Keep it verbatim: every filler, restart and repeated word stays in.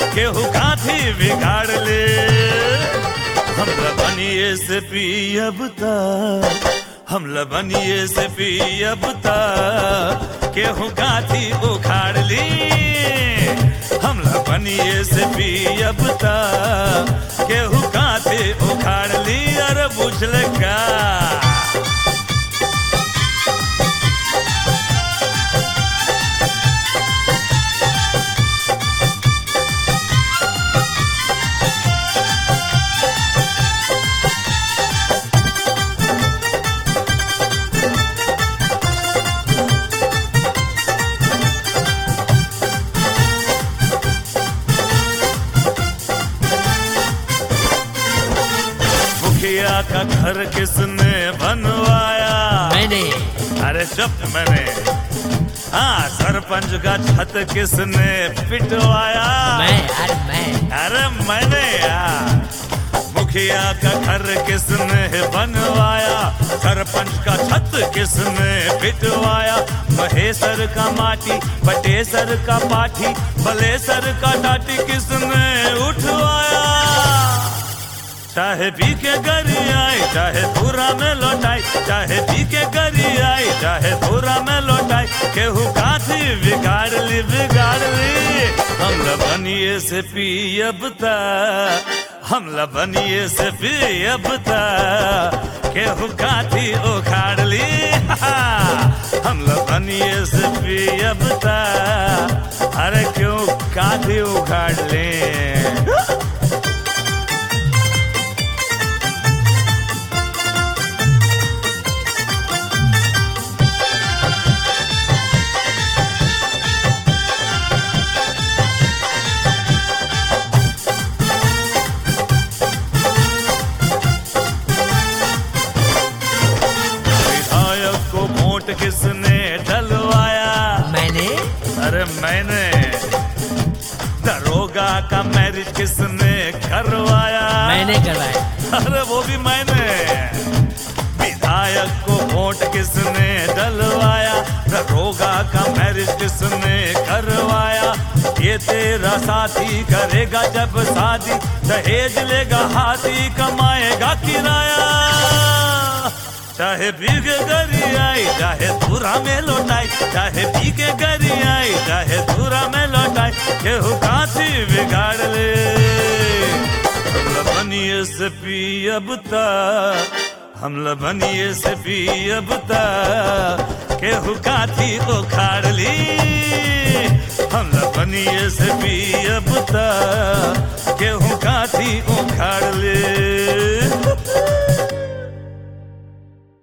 केहू काथी बिगाड़ ले। हम लबनिए से पियब ता, हम लबनिए से पियब ता, केहू काथी उखाड़ ली। हम लबनिए से पियब ता, केहू काथी उखाड़ ली। अरे बुझल का मुखिया का घर किसने बनवाया? मैंने। अरे चुप मैंने। हाँ सरपंच का छत किसने पिटवाया? मैं। अरे मैं। अरे मैंने यार। मुखिया का घर किसने बनवाया? सरपंच का छत किसने पिटवाया? महेसर का माटी, बटेसर का पाठी, बलेसर का टाटी किसने उठवाया? चाहे पी के गरी आई, चाहे धूरा में लौटाई, चाहे पी के गरी आई, चाहे धूरा में लौटाई, केहू काथी बिगाड़ ली बिगाड़ ली। हम लबनिए से पियब ता, हम लबनिए से पियब ता, केहू काथी उखाड़ ली। हम लबनिए से पियब ता, अरे क्यों काथी उखाड़ ले। किसने डलवाया? मैंने। अरे मैंने। दरोगा का मैरिज किसने करवाया? मैंने करवाया। अरे वो भी मैंने। विधायक को वोट किसने डलवाया? दरोगा का मैरिज किसने करवाया? ये तेरा साथी करेगा जब शादी, दहेज लेगा हाथी, कमाएगा किराया। चाहे पीके गरी आई, चाहे धूरा में लौटाई, चाहे पीके गरी आई, चाहे धूरा में लौटाई, केहू काथी बिगाड़ ले। हम लबनिए से पियब ता, हम लबनिए से पियब ता, केहू काथी उखाड़ ली। हम लबनिए से पियब ता, केहू काथी उखाड़ ली।